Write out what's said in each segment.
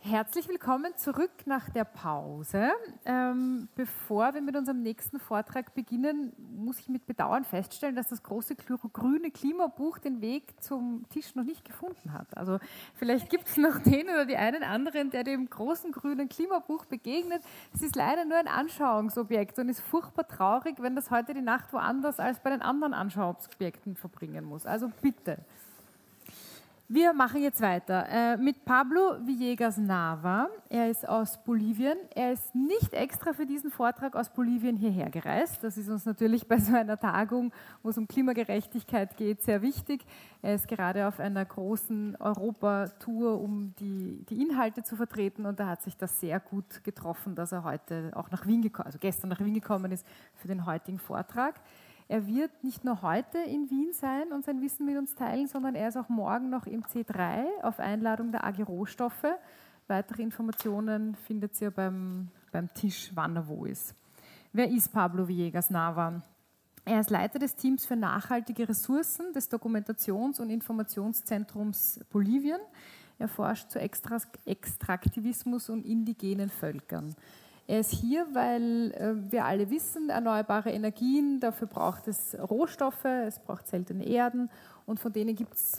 Herzlich willkommen zurück nach der Pause. Bevor wir mit unserem nächsten Vortrag beginnen, muss ich mit Bedauern feststellen, dass das große grüne Klimabuch den Weg zum Tisch noch nicht gefunden hat. Also vielleicht gibt es noch den oder die einen anderen, der dem großen grünen Klimabuch begegnet. Es ist leider nur ein Anschauungsobjekt und ist furchtbar traurig, wenn das heute die Nacht woanders als bei den anderen Anschauungsobjekten verbringen muss. Also bitte. Wir machen jetzt weiter mit Pablo Villegas Nava. Er ist aus Bolivien. Er ist nicht extra für diesen Vortrag aus Bolivien hierher gereist. Das ist uns natürlich bei so einer Tagung, wo es um Klimagerechtigkeit geht, sehr wichtig. Er ist gerade auf einer großen Europatour, um die Inhalte zu vertreten, und da hat sich das sehr gut getroffen, dass er heute auch nach Wien gekommen, also gestern nach Wien gekommen ist für den heutigen Vortrag. Er wird nicht nur heute in Wien sein und sein Wissen mit uns teilen, sondern er ist auch morgen noch im C3 auf Einladung der AG Rohstoffe. Weitere Informationen findet ihr beim Tisch, wann er wo ist. Wer ist Pablo Villegas Nava? Er ist Leiter des Teams für nachhaltige Ressourcen des Dokumentations- und Informationszentrums Bolivien. Er forscht zu Extraktivismus und indigenen Völkern. Er ist hier, weil wir alle wissen, erneuerbare Energien, dafür braucht es Rohstoffe, es braucht seltene Erden, und von denen gibt es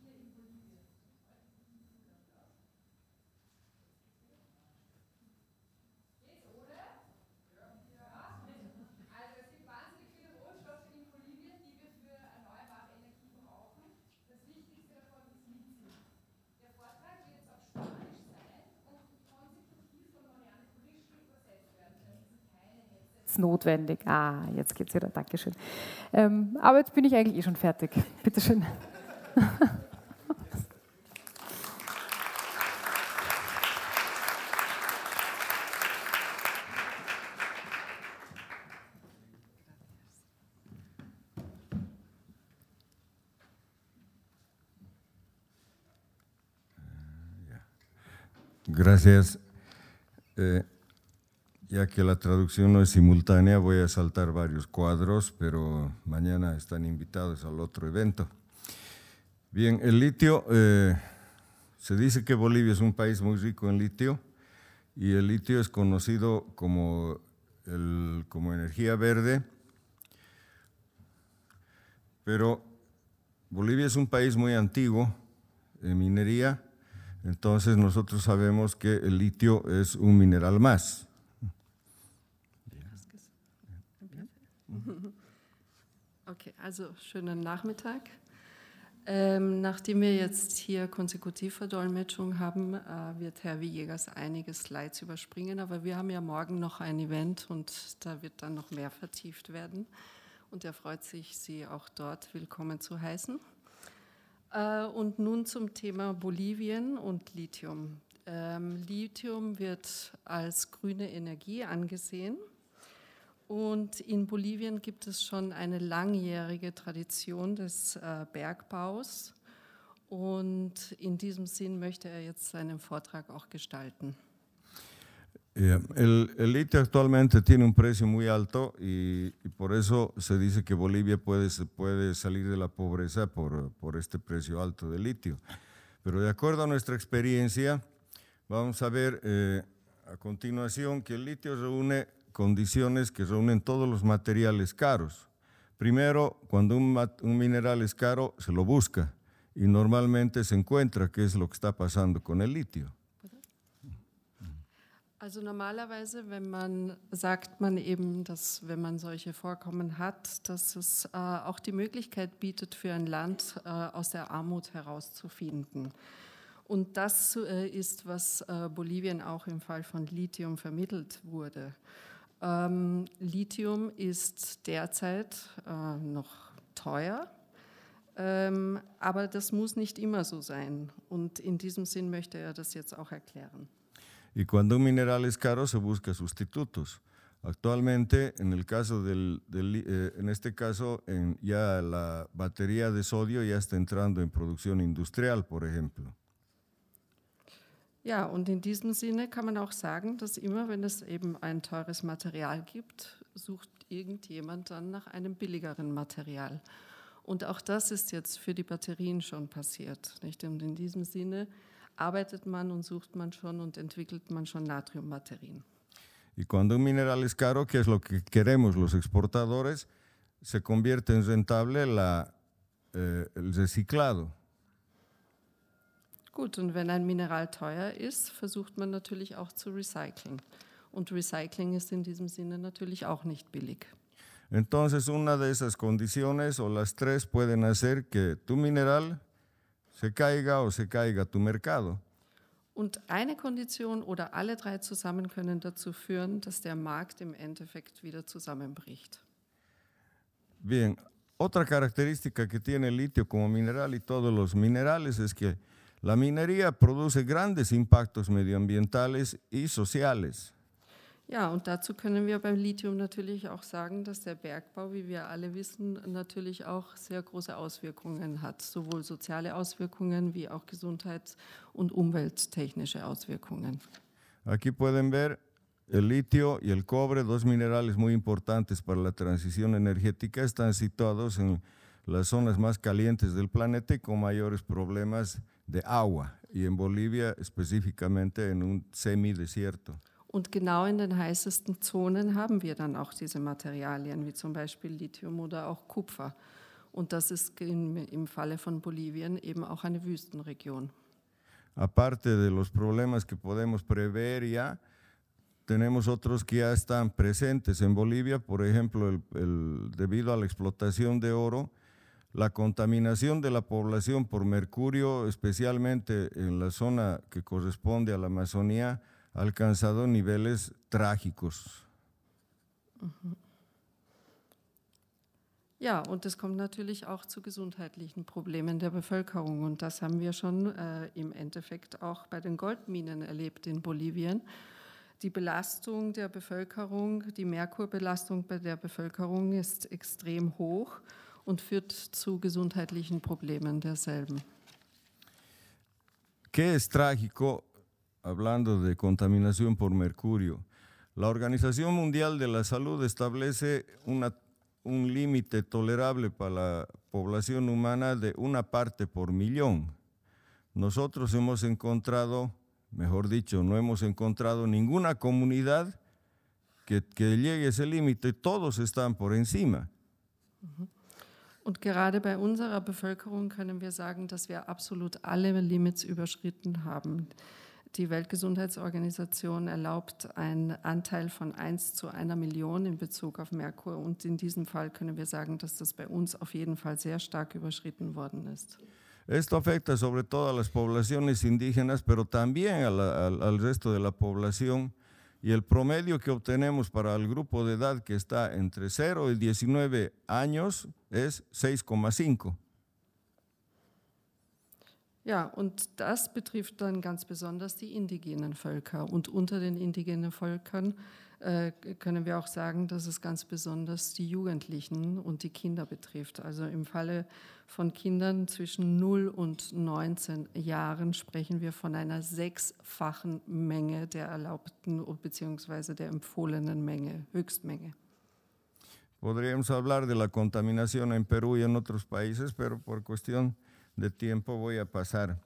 notwendig. Jetzt geht's wieder, Dankeschön. Aber jetzt bin ich eigentlich schon fertig. Bitte schön. Gracias. Ya que la traducción no es simultánea, voy a saltar varios cuadros, pero mañana están invitados al otro evento. Bien, el litio, se dice que Bolivia es un país muy rico en litio, y el litio es conocido como energía verde, pero Bolivia es un país muy antiguo en minería, entonces nosotros sabemos que el litio es un mineral más. Okay, also schönen Nachmittag. Nachdem wir jetzt hier Konsekutivverdolmetschung haben, wird Herr Villegas einige Slides überspringen, aber wir haben ja morgen noch ein Event und da wird dann noch mehr vertieft werden, und er freut sich, Sie auch dort willkommen zu heißen. Und nun zum Thema Bolivien und Lithium. Lithium wird als grüne Energie angesehen. Und in Bolivien gibt es schon eine langjährige Tradition des Bergbaus. Und in diesem Sinn möchte er jetzt seinen Vortrag auch gestalten. El litio actualmente tiene un precio muy alto y por eso se dice que Bolivia puede salir de la pobreza por este precio alto del litio. Pero de acuerdo a nuestra experiencia, vamos a ver a continuación que el litio reúne condiciones que reúnen todos los materiales caros. Primero, cuando un mineral es caro, se lo busca y normalmente se encuentra, qué es lo que está pasando con el litio. Also normalerweise, sagt man eben, dass wenn man solche Vorkommen hat, dass es auch die Möglichkeit bietet, für ein Land aus der Armut herauszufinden. Und das ist, was Bolivien auch im Fall von Lithium vermittelt wurde. Lithium ist derzeit noch teuer, aber das muss nicht immer so sein. Und in diesem Sinn möchte er das jetzt auch erklären. Y cuando un mineral es caro, se busca sustitutos. Actualmente, en este caso, ya la batería de sodio ya está entrando en producción industrial, por ejemplo. Ja, und in diesem Sinne kann man auch sagen, dass immer, wenn es eben ein teures Material gibt, sucht irgendjemand dann nach einem billigeren Material. Und auch das ist jetzt für die Batterien schon passiert, nicht? Und in diesem Sinne arbeitet man und sucht man schon und entwickelt man schon Natriumbatterien. Y cuando un mineral es caro, que es lo que queremos los exportadores, se convierte en rentable el reciclado. Gut, und wenn ein Mineral teuer ist, versucht man natürlich auch zu recyceln. Und Recycling ist in diesem Sinne natürlich auch nicht billig. Entonces, una de esas condiciones o las tres pueden hacer que tu mineral se caiga o se caiga tu mercado. Und eine Kondition oder alle drei zusammen können dazu führen, dass der Markt im Endeffekt wieder zusammenbricht. Bien, otra característica que tiene el litio como mineral y todos los minerales es que la minería produce grandes impactos medioambientales y sociales. Ja, und dazu können wir beim Lithium natürlich auch sagen, dass der Bergbau, wie wir alle wissen, natürlich auch sehr große Auswirkungen hat, sowohl soziale Auswirkungen wie auch gesundheits- und umwelttechnische Auswirkungen. Aquí pueden ver el litio y el cobre, dos minerales muy importantes para la transición energética, están situados en las zonas más calientes del planeta y con mayores problemas de agua, y en Bolivia específicamente en un semidesierto. Und genau in den heißesten Zonen haben wir dann auch diese Materialien, wie zum Beispiel Lithium oder auch Kupfer. Und das ist im Falle von Bolivien eben auch eine Wüstenregion. Aparte de los problemas que podemos prever ya, tenemos otros que ya están presentes en Bolivia, por ejemplo, debido a la explotación de oro, la contaminación de la población por mercurio, especialmente en la zona que corresponde a la Amazonía, ha alcanzado niveles trágicos. Ja, und es kommt natürlich auch zu gesundheitlichen Problemen der Bevölkerung. Und das haben wir schon im Endeffekt auch bei den Goldminen erlebt in Bolivien. Die Belastung der Bevölkerung, die Merkurbelastung bei der Bevölkerung ist extrem hoch und führt zu gesundheitlichen Problemen derselben. ¿Qué es trágico? Hablando de contaminación por mercurio, la Organización Mundial de la Salud establece un límite tolerable para la población humana de 1 parte por millón. Nosotros hemos encontrado, mejor dicho, no hemos encontrado ninguna comunidad que llegue a ese límite, todos están por encima. Und gerade bei unserer Bevölkerung können wir sagen, dass wir absolut alle Limits überschritten haben. Die Weltgesundheitsorganisation erlaubt einen Anteil von 1 zu 1 Million in Bezug auf Merkur. Und in diesem Fall können wir sagen, dass das bei uns auf jeden Fall sehr stark überschritten worden ist. Esto afecta sobre todo a las poblaciones indígenas, pero también al resto de la población. Y el promedio que obtenemos para el grupo de edad que está entre 0 y 19 años es 6,5. Ja, und das betrifft dann ganz besonders die indigenen Völker. Und unter den indigenen Völkern können wir auch sagen, dass es ganz besonders die Jugendlichen und die Kinder betrifft. Also im Falle von Kindern zwischen 0 und 19 Jahren sprechen wir von einer 6-fachen Menge der erlaubten bzw. der empfohlenen Menge, Höchstmenge. Podríamos hablar de la contaminación en Perú y en otros países, pero por cuestión de tiempo voy a pasar.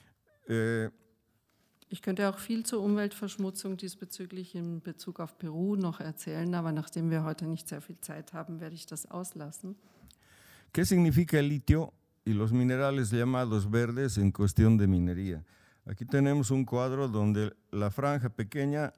Ich könnte auch viel zur Umweltverschmutzung diesbezüglich in Bezug auf Peru noch erzählen, aber nachdem wir heute nicht sehr viel Zeit haben, werde ich das auslassen. ¿Qué significa el litio y los minerales llamados verdes en cuestión de minería? Aquí tenemos un cuadro donde la franja pequeña,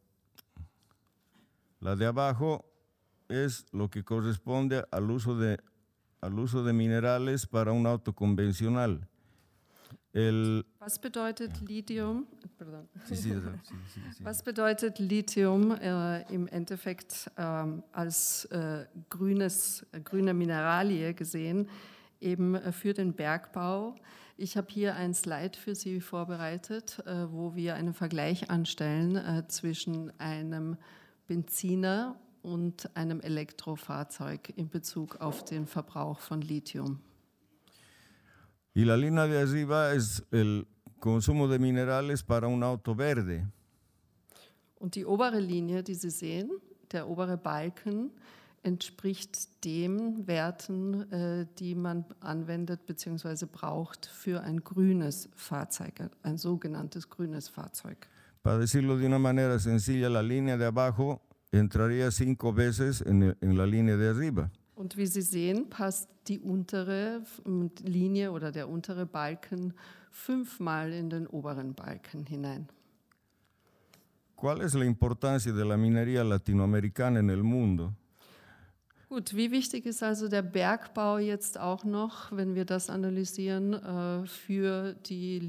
la de abajo, es lo que corresponde al uso de minerales para un auto convencional. Was bedeutet Lithium? Pardon. Sí. Was bedeutet Lithium im Endeffekt als grüne Mineralie gesehen, eben für den Bergbau? Ich habe hier ein Slide für Sie vorbereitet, wo wir einen Vergleich anstellen zwischen einem Benziner und einem Elektrofahrzeug in Bezug auf den Verbrauch von Lithium. Y la línea de arriba es el consumo de minerales para un auto verde. Und die obere Linie, die Sie sehen, der obere Balken, entspricht den Werten, die man anwendet bzw. braucht für ein grünes Fahrzeug, ein sogenanntes grünes Fahrzeug. Para decirlo de una manera sencilla, la línea de abajo entraría 5 veces en la línea de arriba. Und wie Sie sehen, passt die untere Linie oder der untere Balken 5-mal in den oberen Balken hinein. ¿Cuál es la importancia de la minería latinoamericana en el mundo? Gut, wie wichtig ist also der Bergbau jetzt auch noch, wenn wir das analysieren, für den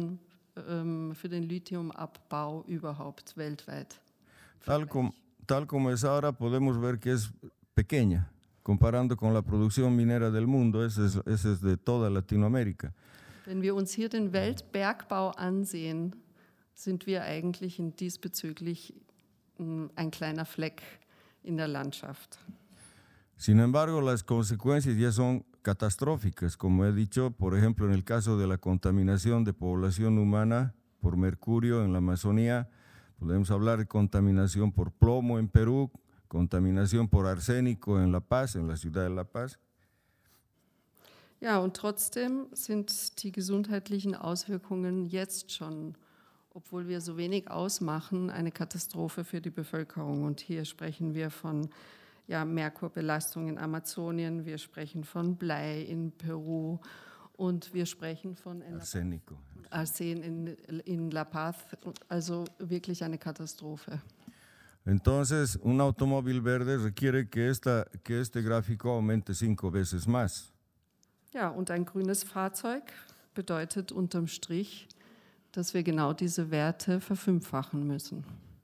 Lithiumabbau überhaupt weltweit? Tal como es ahora, podemos ver que es pequeña, comparando con la producción minera del mundo, ese es de toda Latinoamérica. Wenn wir uns hier den Weltbergbau ansehen, sind wir eigentlich diesbezüglich ein kleiner Fleck in der Landschaft. Sin embargo, las consecuencias ya son catastróficas, como he dicho, por ejemplo, en el caso de la contaminación de población humana por mercurio en la Amazonía, podemos hablar de contaminación por plomo en Perú, contaminación por arsénico en La Paz, en la ciudad de La Paz. Ja, und trotzdem sind die gesundheitlichen Auswirkungen jetzt schon, obwohl wir so wenig ausmachen, eine Katastrophe für die Bevölkerung. Und hier sprechen wir von Merkurbelastung in Amazonien, wir sprechen von Blei in Peru und wir sprechen von Arsen in La Paz, also wirklich eine Katastrophe. Entonces, un automóvil verde requiere que este gráfico aumente 5 veces más. Ja, und ein grünes Fahrzeug bedeutet unterm Strich, dass wir genau diese Werte verfünffachen müssen.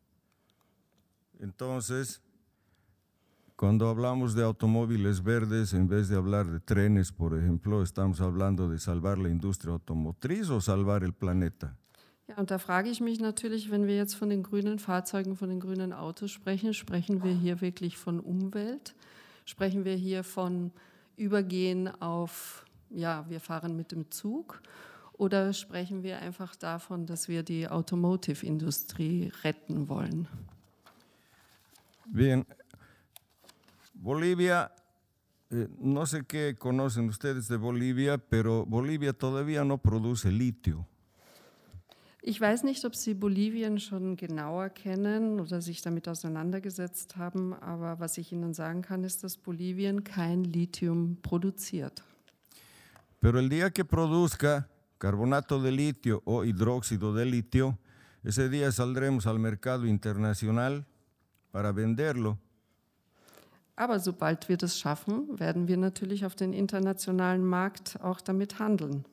Entonces, cuando hablamos de automóviles verdes, en vez de hablar de trenes, por ejemplo, ¿estamos hablando de salvar la industria automotriz o salvar el planeta? Ja, und da frage ich mich natürlich, wenn wir jetzt von den grünen Fahrzeugen, von den grünen Autos sprechen, sprechen wir hier wirklich von Umwelt? Sprechen wir hier von Übergehen auf, wir fahren mit dem Zug? Oder sprechen wir einfach davon, dass wir die Automotive-Industrie retten wollen? Bien, Bolivia, no sé qué conocen ustedes de Bolivia, pero Bolivia todavía no produce litio. Ich weiß nicht, ob Sie Bolivien schon genauer kennen oder sich damit auseinandergesetzt haben, aber was ich Ihnen sagen kann, ist, dass Bolivien kein Lithium produziert. Pero el día que produzca carbonato de litio o hidróxido de litio, ese día saldremos al mercado internacional para venderlo. Aber sobald wir das schaffen, werden wir natürlich auf den internationalen Markt auch damit handeln.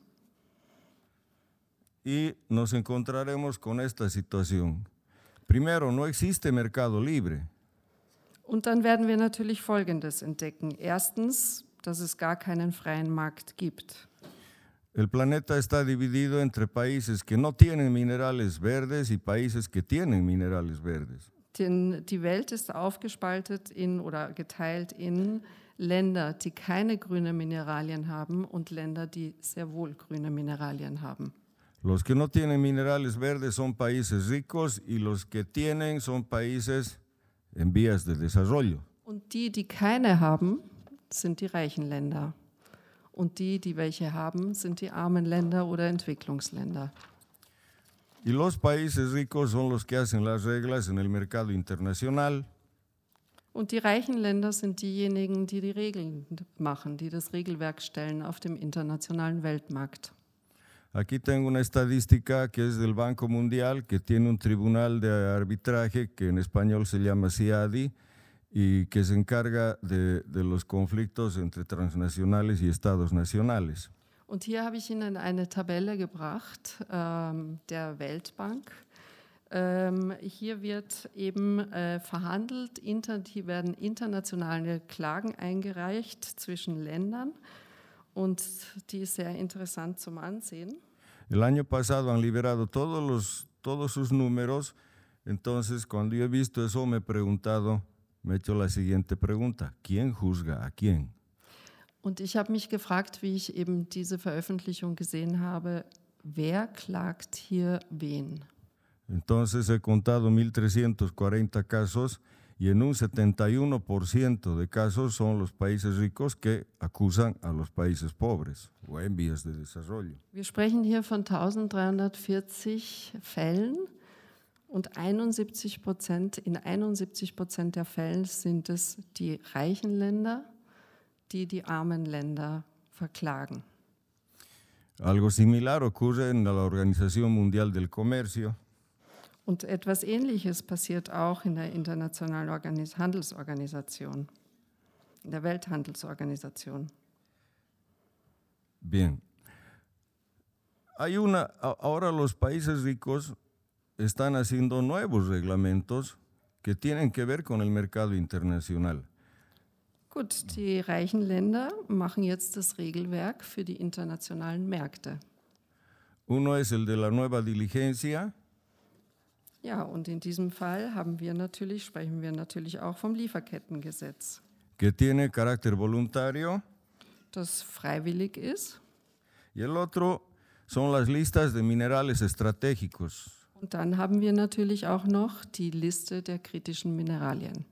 Y nos encontraremos con esta situación. Primero, no existe mercado libre. Und dann werden wir natürlich Folgendes entdecken. Erstens, dass es gar keinen freien Markt gibt. El planeta está dividido entre países que no tienen minerales verdes y países que tienen minerales verdes. Denn die Welt ist aufgespaltet oder geteilt in Länder, die keine grünen Mineralien haben und Länder, die sehr wohl grüne Mineralien haben. Los que no tienen minerales verdes son países ricos y los que tienen son países en vías de desarrollo. Und die keine haben, sind die reichen Länder. Und die welche haben, sind die armen Länder oder Entwicklungsländer. Y los países ricos son los que hacen las reglas en el mercado internacional. Und die reichen Länder sind diejenigen, die die Regeln machen, die das Regelwerk stellen auf dem internationalen Weltmarkt. Aquí tengo una estadística que es del Banco Mundial, que tiene un tribunal de arbitraje que en español se llama CIADI y que se encarga de los conflictos entre transnacionales y estados nacionales. Und hier habe ich Ihnen eine Tabelle gebracht der Weltbank. Hier wird eben verhandelt, hier werden internationale Klagen eingereicht zwischen Ländern und die ist sehr interessant zum Ansehen. El año pasado han liberado todos sus números, entonces cuando yo he visto eso me he hecho la siguiente pregunta: ¿Quién juzga a quién? Und ich habe mich gefragt, wie ich eben diese Veröffentlichung gesehen habe, wer klagt hier wen? Entonces he contado 1340 casos y en un 71% de casos son los países ricos que acusan a los países pobres o en vías de desarrollo. Wir sprechen hier von 1340 Fällen und in 71% der Fälle sind es die reichen Länder, die die armen Länder verklagen. Algo similar ocurre en la Organización Mundial del Comercio. Und etwas Ähnliches passiert auch in der Internationalen Handelsorganisation, in der Welthandelsorganisation. Bien. Ahora los países ricos están haciendo nuevos reglamentos que tienen que ver con el mercado internacional. Gut, die reichen Länder machen jetzt das Regelwerk für die internationalen Märkte. Uno es el de la nueva diligencia. Ja, und in diesem Fall sprechen wir natürlich auch vom Lieferkettengesetz, Que tiene carácter voluntario, das freiwillig ist. y el otro son las listas de minerales estratégicos. Und dann haben wir natürlich auch noch die Liste der kritischen Mineralien.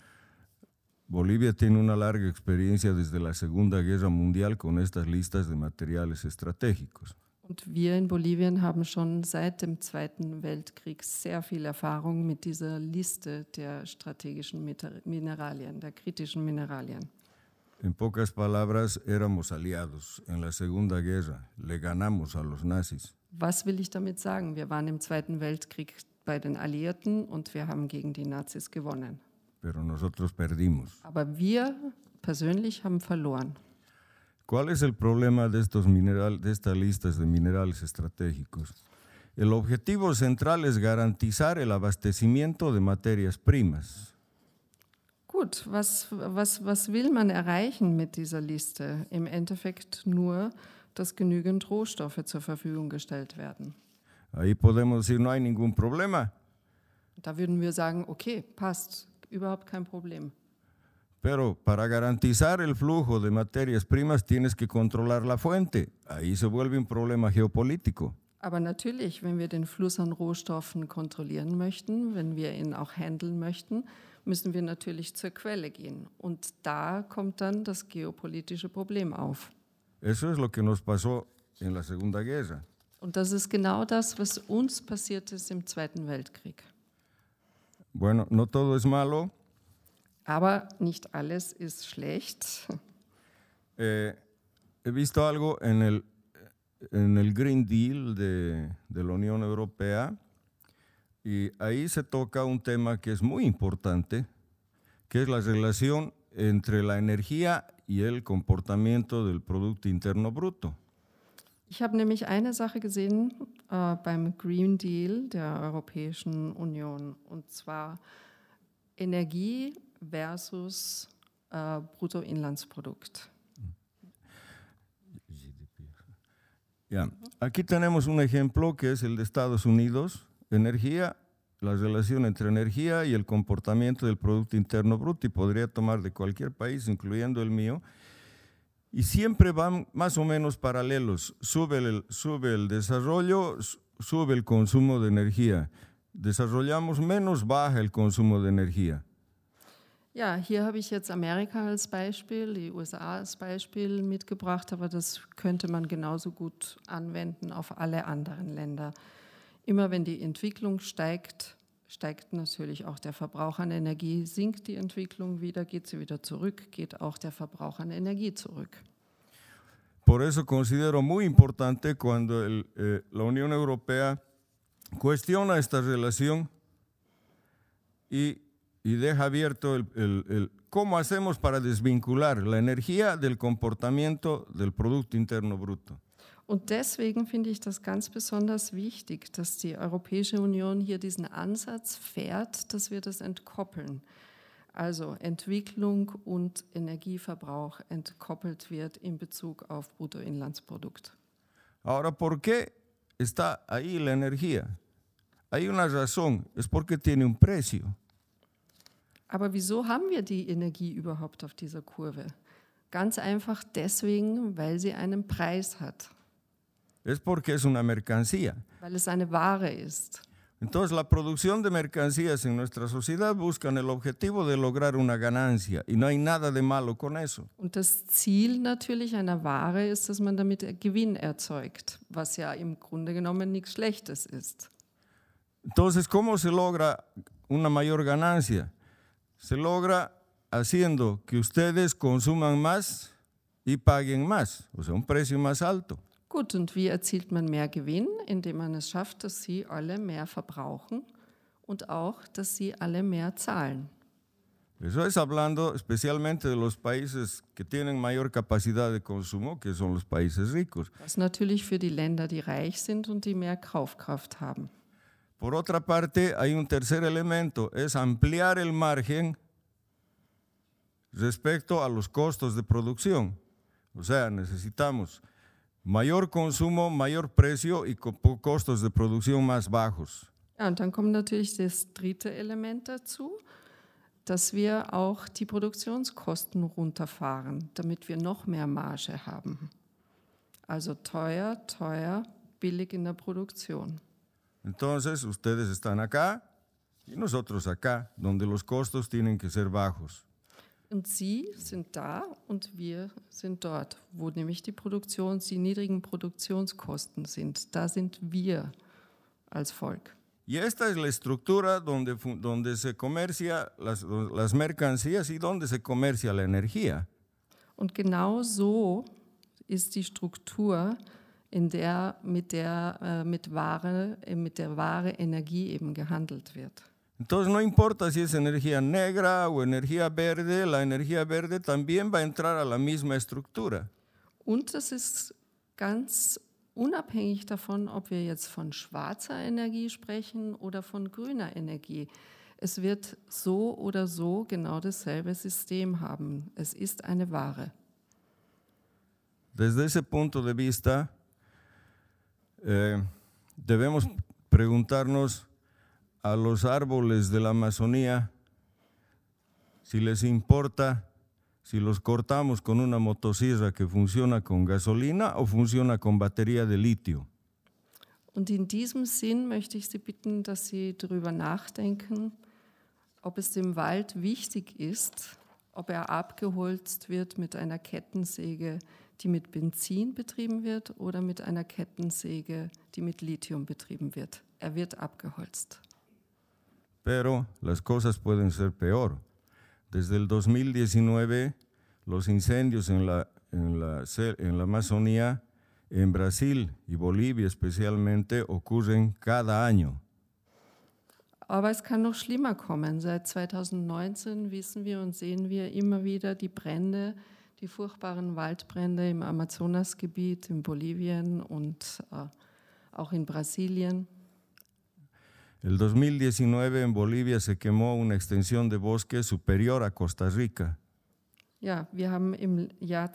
Bolivia tiene una larga experiencia desde la Segunda Guerra Mundial con estas listas de materiales estratégicos. Und wir in Bolivien haben schon seit dem Zweiten Weltkrieg sehr viel Erfahrung mit dieser Liste der strategischen Mineralien, der kritischen Mineralien. En pocas palabras, éramos aliados en la Segunda Guerra, le ganamos a los nazis. Was will ich damit sagen? Wir waren im Zweiten Weltkrieg bei den Alliierten und wir haben gegen die Nazis gewonnen. Pero nosotros perdimos. Aber wir persönlich haben verloren. ¿Cuál es el problema de estas listas de minerales estratégicos? El objetivo central es garantizar el abastecimiento de materias primas. Gut, was will man erreichen mit dieser Liste? Im Endeffekt nur, dass genügend Rohstoffe zur Verfügung gestellt werden. Ahí podemos decir, no hay ningún problema. Da würden wir sagen, okay, passt, überhaupt kein Problem. Pero para garantizar el flujo de materias primas tienes que controlar la fuente. Ahí se vuelve un problema geopolítico. Aber natürlich, wenn wir den Fluss an Rohstoffen kontrollieren möchten, wenn wir ihn auch handeln möchten, müssen wir natürlich zur Quelle gehen. Und da kommt dann das geopolitische Problem auf. Eso es lo que nos pasó en la Segunda Guerra. Und das ist genau das, was uns passiert ist im Zweiten Weltkrieg. Bueno, no todo es malo. Aber nicht alles ist schlecht. He visto algo en el Green Deal de la Unión Europea y ahí se toca un tema que es muy importante, que es la relación entre la energía y el comportamiento del Producto Interno Bruto. Ich habe nämlich eine Sache gesehen beim Green Deal der Europäischen Union, und zwar Energie versus Bruttoinlandsprodukt. Ya. Aquí tenemos un ejemplo que es el de Estados Unidos, energía, la relación entre energía y el comportamiento del Producto Interno Bruto, y podría tomar de cualquier país, incluyendo el mío, y siempre van más o menos paralelos. Sube el desarrollo, sube el consumo de energía. Desarrollamos menos, baja el consumo de energía. Ja, hier habe ich jetzt Amerika als Beispiel, die USA als Beispiel mitgebracht, aber das könnte man genauso gut anwenden auf alle anderen Länder. Immer wenn die Entwicklung steigt, steigt natürlich auch der Verbrauch an Energie. Sinkt die Entwicklung wieder, geht sie wieder zurück, geht auch der Verbrauch an Energie zurück. Por eso considero muy importante cuando la Unión Europea cuestiona esta relación y deja abierto cómo hacemos para desvincular la energía del comportamiento del Producto Interno Bruto. Und deswegen finde ich das ganz besonders wichtig, dass die Europäische Union hier diesen Ansatz fährt, dass wir das entkoppeln. Also Entwicklung und Energieverbrauch entkoppelt wird in Bezug auf Bruttoinlandsprodukt. Ahora, ¿por qué está ahí la energía? Hay una razón, es porque tiene un precio. Aber wieso haben wir die Energie überhaupt auf dieser Kurve? Ganz einfach deswegen, weil sie einen Preis hat. Es porque es una mercancía. Weil es eine Ware ist. Entonces, la producción de mercancías en nuestra sociedad buscan el objetivo de lograr una ganancia y no hay nada de malo con eso. Und das Ziel natürlich einer Ware ist, dass man damit Gewinn erzeugt, was ja im Grunde genommen nichts Schlechtes ist. Entonces, ¿cómo se logra una mayor ganancia? Se logra haciendo que ustedes consuman más y paguen más, o sea, un precio más alto. Gut, und wie erzielt man mehr Gewinn? Indem man es schafft, dass sie alle mehr verbrauchen und auch, dass sie alle mehr zahlen. Eso es hablando especialmente de los países que tienen mayor capacidad de consumo, que son los países ricos. Das natürlich für die Länder, die reich sind und die mehr Kaufkraft haben. Por otra parte, hay un tercer elemento, es ampliar el margen respecto a los costos de producción. O sea, necesitamos mayor consumo, mayor precio y costos de producción más bajos. Ja, und dann kommt natürlich das dritte Element dazu, dass wir auch die Produktionskosten runterfahren, damit wir noch mehr Marge haben. Also teuer, billig in der Produktion. Entonces, ustedes están acá y nosotros acá, donde los costos tienen que ser bajos. Und Sie sind da und wir sind dort, wo nämlich die niedrigen Produktionskosten sind. Da sind wir als Volk. Y esta es la estructura donde se comercia las mercancías y donde se comercia la energía. Und genau so ist die Struktur, in der mit der Ware Energie eben gehandelt wird. Entonces no importa si es energía negra o energía verde, la energía verde también va a entrar a la misma estructura. Und das ist ganz unabhängig davon, ob wir jetzt von schwarzer Energie sprechen oder von grüner Energie. Es wird so oder so genau dasselbe System haben. Es ist eine Ware. Desde ese punto de vista, debemos preguntarnos a los árboles de la Amazonía si les importa si los cortamos con una motosierra que funciona con gasolina o funciona con batería de litio. Und in diesem Sinn möchte ich Sie bitten, dass Sie darüber nachdenken, ob es dem Wald wichtig ist, ob er abgeholzt wird mit einer Kettensäge, die mit Benzin betrieben wird, oder mit einer Kettensäge, die mit Lithium betrieben wird. Er wird abgeholzt. Pero las cosas pueden ser peor. Desde el 2019, los incendios en la Amazonía, en Brasil y Bolivia especialmente, ocurren cada año. Aber es kann noch schlimmer kommen. Seit 2019 wissen wir und sehen wir immer wieder die Brände, die furchtbaren Waldbrände im Amazonasgebiet, in Bolivien und auch in Brasilien. El 2019 en Bolivia se quemó una extensión de bosque superior a Costa Rica. Ja, wir haben im Jahr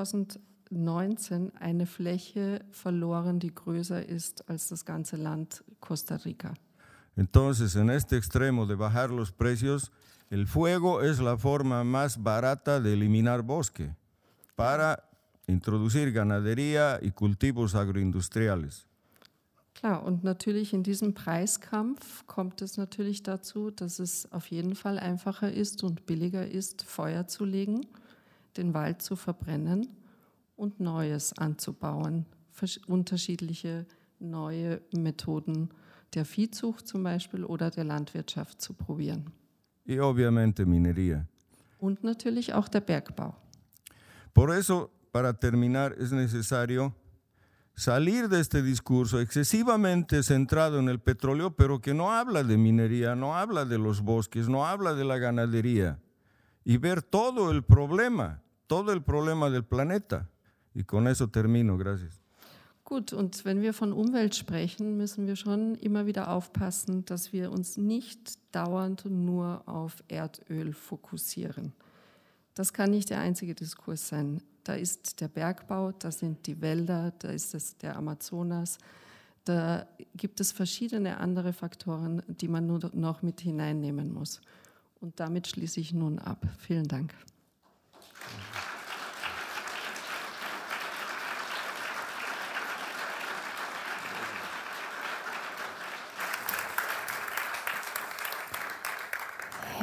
2019 eine Fläche verloren, die größer ist als das ganze Land Costa Rica. Entonces, en este extremo de bajar los precios, el fuego es la forma más barata de eliminar bosque para introducir ganadería y cultivos agroindustriales. Klar, und natürlich in diesem Preiskampf kommt es natürlich dazu, dass es auf jeden Fall einfacher ist und billiger ist, Feuer zu legen, den Wald zu verbrennen und Neues anzubauen, unterschiedliche neue Methoden der Viehzucht zum Beispiel oder der Landwirtschaft zu probieren. Y obviamente minería. Und natürlich auch der Bergbau. Por eso, para terminar, es necesario salir de este discurso excesivamente centrado en el petróleo, pero que no habla de minería, no habla de los bosques, no habla de la ganadería, y ver todo el problema del planeta. Y con eso termino, gracias. Gut, und wenn wir von Umwelt sprechen, müssen wir schon immer wieder aufpassen, dass wir uns nicht dauernd nur auf Erdöl fokussieren. Das kann nicht der einzige Diskurs sein. Da ist der Bergbau, da sind die Wälder, da ist es der Amazonas. Da gibt es verschiedene andere Faktoren, die man nur noch mit hineinnehmen muss. Und damit schließe ich nun ab. Vielen Dank.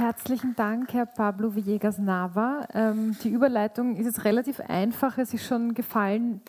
Herzlichen Dank, Herr Pablo Villegas Nava. Die Überleitung ist jetzt relativ einfach. Es ist schon gefallen,